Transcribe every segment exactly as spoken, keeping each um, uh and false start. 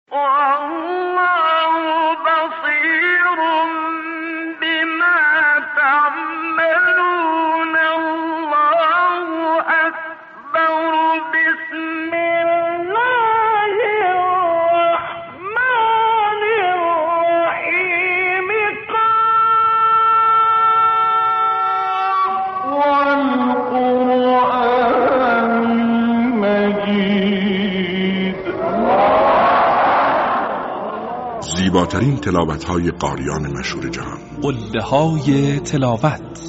زیباترین تلاوت‌های قاریان مشهور جهان، قله‌های تلاوت.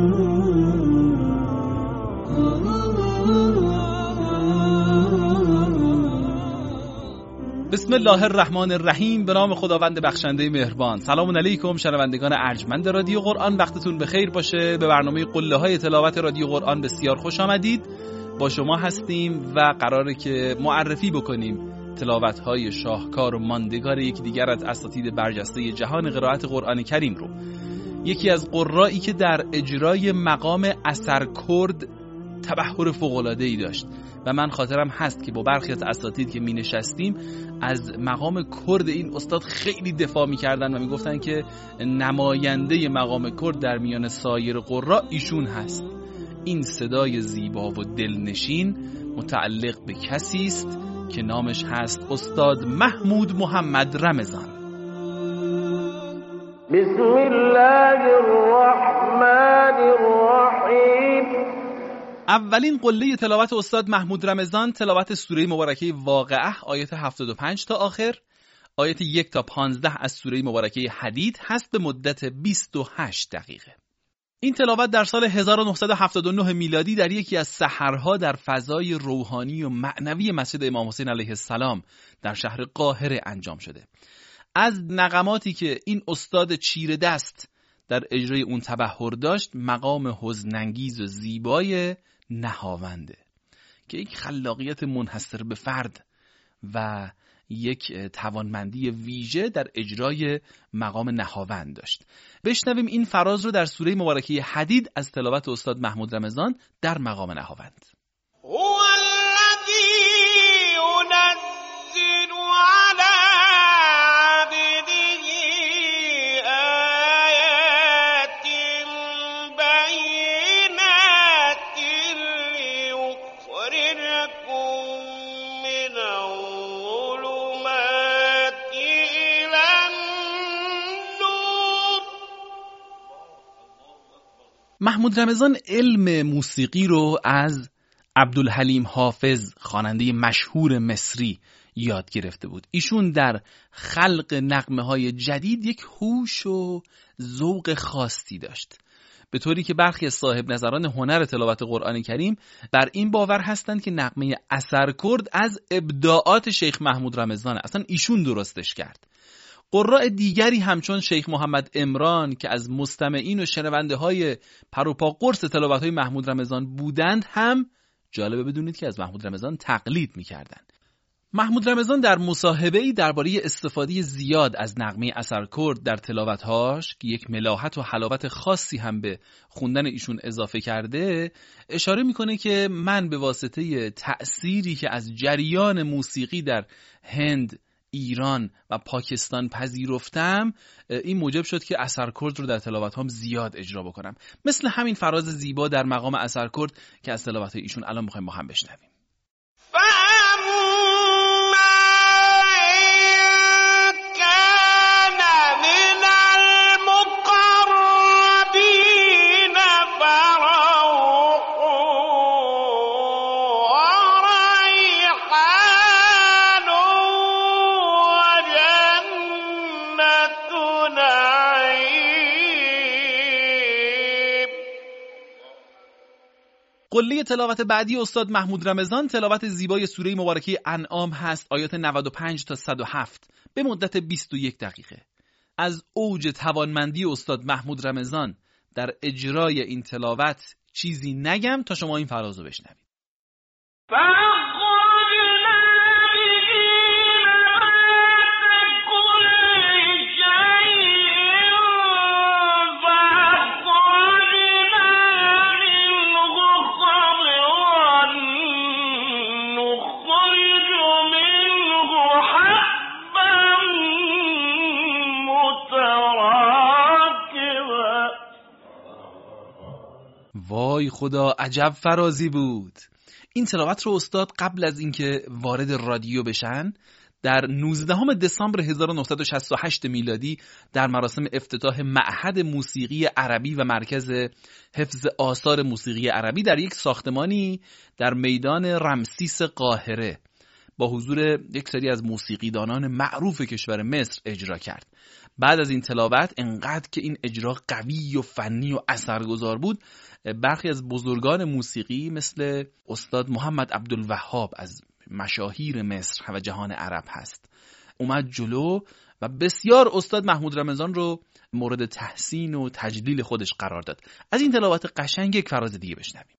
بسم الله الرحمن الرحیم. به نام خداوند بخشنده مهربان. سلام علیکم شنوندگان ارجمند رادیو قرآن، وقتتون بخیر باشه. به برنامه قله‌های تلاوت رادیو قرآن بسیار خوش آمدید. با شما هستیم و قراره که معرفی بکنیم تلاوت‌های شاهکار و ماندگار یکی دیگر از اساتید برجسته جهان قرائت قرآن کریم رو. یکی از قرایی که در اجرای مقام اثرکرد تبحر فوق‌العاده‌ای داشت و من خاطرم هست که با برخی از اساتید که می نشستیم از مقام کرد این استاد خیلی دفاع می کردن و می گفتن که نماینده مقام کرد در میان سایر قرا ایشون هست. این صدای زیبا و دلنشین متعلق به کسی است که نامش هست استاد محمود محمد رمضان. بسم الله الرحمن الرحیم. اولین قله تلاوت استاد محمود رمضان تلاوت سوره مبارکه واقعه آیت هفتاد و پنج تا آخر، آیت یک تا پانزده از سوره مبارکه حدید هست به مدت بیست و هشت دقیقه. این تلاوت در سال هزار و نهصد و هفتاد و نه میلادی در یکی از سحرها در فضای روحانی و معنوی مسجد امام حسین علیه السلام در شهر قاهره انجام شده. از نغماتی که این استاد چیره دست در اجرای اون تبحر داشت، مقام حزن‌انگیز و زیبای نهاونده که یک خلاقیت منحصر به فرد و یک توانمندی ویژه در اجرای مقام نهاوند داشت. بشنویم این فراز رو در سوره مبارکه حدید از تلاوت استاد محمود رمضان در مقام نهاوند. هو الذی ينزل علی عبده آیات بینات لیخرجکم من الظلمات الی النور. محمود رمضان علم موسیقی رو از عبدالحلیم حافظ، خواننده مشهور مصری، یاد گرفته بود. ایشون در خلق نغمه‌های جدید یک هوش و ذوق خاصی داشت، به طوری که برخی از صاحب نظران هنر تلاوت قرآن کریم بر این باور هستند که نغمه اثرکرد از ابداعات شیخ محمود رمضان، اصلا ایشون درستش کرد. قراء دیگری همچون شیخ محمد عمران که از مستمعین و شنونده های پروپا قرص تلاوت های محمود رمضان بودند هم جالبه بدونید که از محمود رمضان تقلید می‌کردند. محمود رمضان در مصاحبه‌ای درباره استفاده زیاد از نغمه اثرکرد در تلاوت‌هاش که یک ملاحت و حلاوت خاصی هم به خوندن ایشون اضافه کرده، اشاره می‌کنه که من به واسطه تأثیری که از جریان موسیقی در هند، ایران و پاکستان پذیرفتم، این موجب شد که اثرکرد رو در تلاوت‌هام زیاد اجرا بکنم. مثل همین فراز زیبا در مقام اثرکرد که از تلاوت‌های ایشون الان می‌خوایم با هم بشنویم. قله تلاوت بعدی استاد محمود رمضان تلاوت زیبای سوره مبارکه انعام هست، آیات نود و پنج تا صد و هفت به مدت بیست و یک دقیقه. از اوج توانمندی استاد محمود رمضان در اجرای این تلاوت چیزی نگم تا شما این فراز رو بشنوید. وای خدا، عجب فرازی بود. این تلاوت رو استاد قبل از اینکه وارد رادیو بشن در نوزدهم دسامبر هزار و نهصد و شصت و هشت میلادی در مراسم افتتاح معهد موسیقی عربی و مرکز حفظ آثار موسیقی عربی در یک ساختمانی در میدان رمسیس قاهره با حضور یک سری از موسیقیدانان معروف کشور مصر اجرا کرد. بعد از این تلاوت انقدر که این اجرا قوی و فنی و اثرگذار بود، برخی از بزرگان موسیقی مثل استاد محمد عبدالوهاب از مشاهیر مصر و جهان عرب هست اومد جلو و بسیار استاد محمود رمضان رو مورد تحسین و تجلیل خودش قرار داد. از این تلاوت قشنگ یک فراز دیگه بشنویم.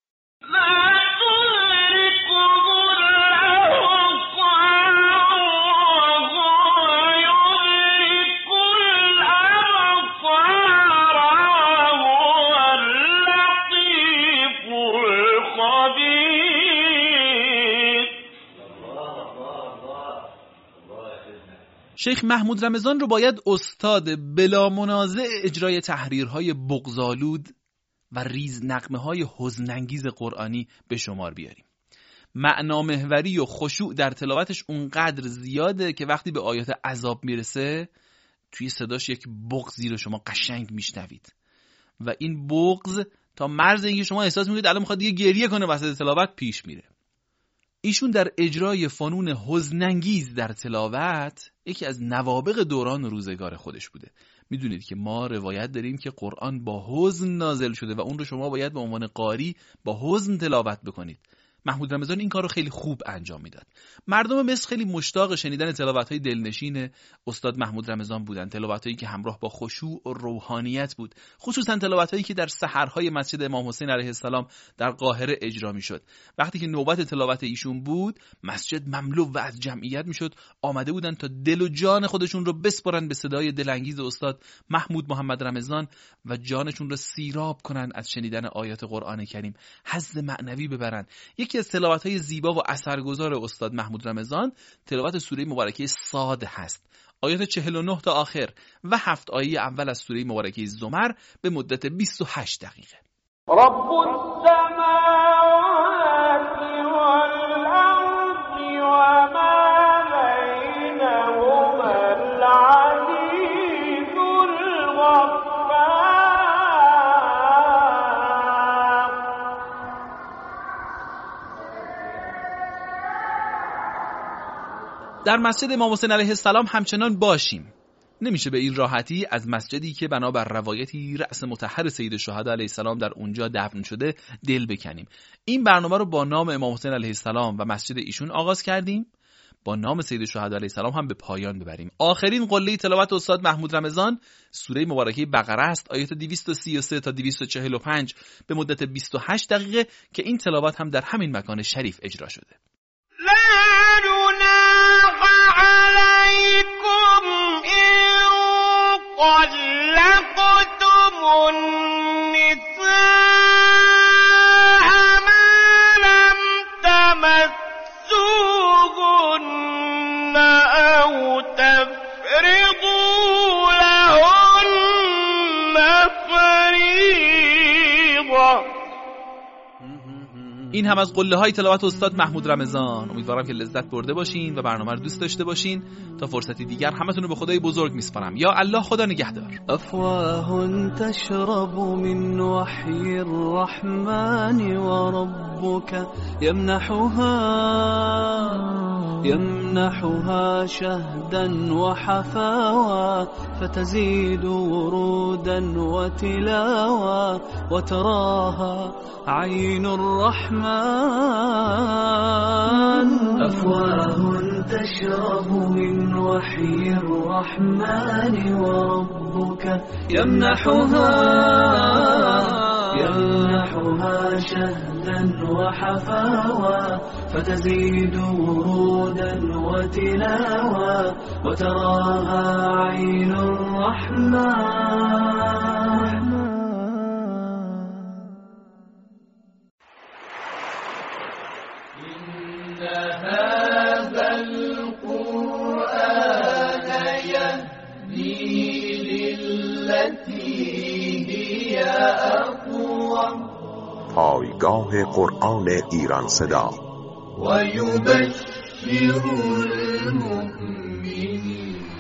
شیخ محمود رمضان رو باید استاد بلا منازع اجرای تحریرهای بغض‌آلود و ریز نغمه‌های حزن‌انگیز قرآنی به شمار بیاریم. معنامحوری و خشوع در تلاوتش اونقدر زیاده که وقتی به آیات عذاب میرسه توی صداش یک بغضی رو شما قشنگ میشنوید و این بغض تا مرز اینکه شما احساس میکنید الان میخواد دیگه گریه کنه وسط تلاوت پیش میره. ایشون در اجرای فنون حزن‌انگیز در تلاوت یکی از نوابغ دوران روزگار خودش بوده. میدونید که ما روایت داریم که قرآن با حزن نازل شده و اون رو شما باید به عنوان قاری با حزن تلاوت بکنید. محمود رمضان این کار رو خیلی خوب انجام میداد. مردم مصر خیلی مشتاق شنیدن تلاوت‌های دلنشین استاد محمود رمضان بودن، تلاوت‌هایی که همراه با خشوع و روحانیت بود، خصوصا تلاوت‌هایی که در سحرهای مسجد امام حسین علیه السلام در قاهره اجرا میشد. وقتی که نوبت تلاوت ایشون بود، مسجد مملو و از جمعیت میشد، آمده بودن تا دل و جان خودشون رو بسپارن به صدای دلانگیز استاد محمود محمد رمضان و جانشون رو سیراب کنن از شنیدن آیات قرآن کریم، حظ معنوی ببرن. یکی از تلاوت‌های زیبا و اثرگذار استاد محمود رمضان تلاوت سوره مبارکه صاد هست. آیات چهل و نه تا آخر و هفت آیه اول از سوره مبارکه زمر به مدت بیست و هشت دقیقه. رب السماوات والارض و ما بینهما العزیز الغفار. در مسجد امام حسین علیه السلام همچنان باشیم. نمیشه به این راحتی از مسجدی که بنابر روایتی رأس مطهر سید الشهدا علیه السلام در اونجا دفن شده دل بکنیم. این برنامه رو با نام امام حسین علیه السلام و مسجد ایشون آغاز کردیم، با نام سید الشهدا علیه السلام هم به پایان ببریم. آخرین قله تلاوت استاد محمود رمضان سوره مبارکه بقره است، آیات دویست و سی و سه تا دویست و چهل و پنج به مدت بیست و هشت دقیقه که این تلاوت هم در همین مکان شریف اجرا شده. لا جناح علیکم ان طلقتم النساء ما لم تمسوهن او تفرضوا لهن فریضة. این هم از قله های تلاوت استاد محمود رمضان. امیدوارم که لذت برده باشین و برنامه رو دوست داشته باشین. تا فرصتی دیگر همتون رو به خدای بزرگ میسپارم. یا الله، خدا نگهدار. افواه تشرب من وحی الرحمن و ربک یمنحها يمنحها شهدا وحفاوى فتزيد ورودا وتلاوى وتراها عين الرحمن. أفواه تشرب من وحي الرحمن وربك يمنحها يمنحها شهدا وحفاوى فتزيد ورودا وتلاوى وتراها عين الرحمن. إن هذا القرآن يهدي للتي هي أقوم پایگاه قرآن ایران صدا و یبشر المؤمنین